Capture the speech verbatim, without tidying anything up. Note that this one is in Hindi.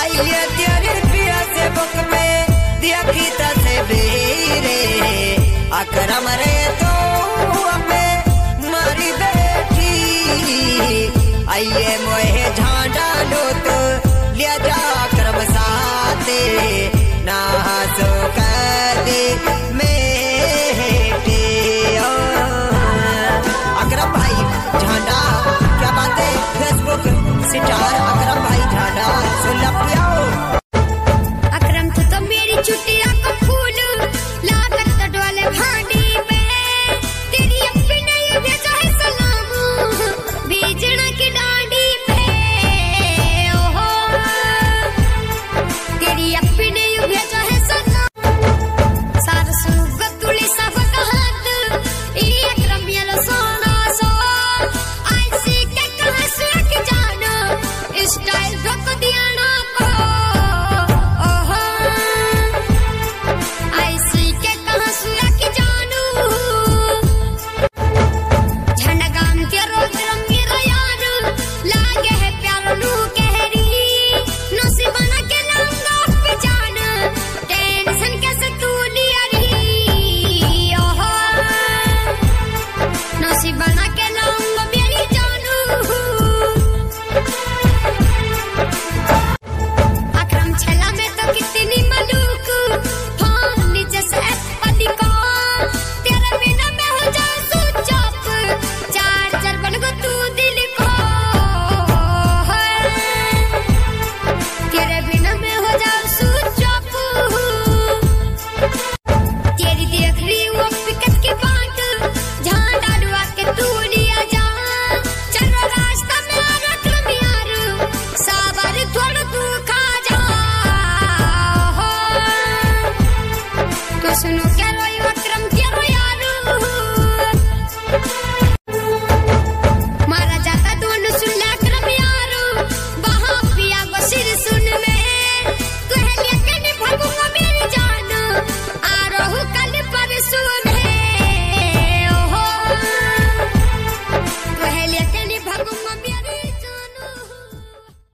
आइए तेरी पिया से बुक में देखी तसे बेरे अकरम रे तो हमें मारी बेटी आइए मोहे झांडा लो तो लिया जा करम साथे ना सो कर दे मेटे अकरम भाई झांडा क्या बात है फेसबुक सितारा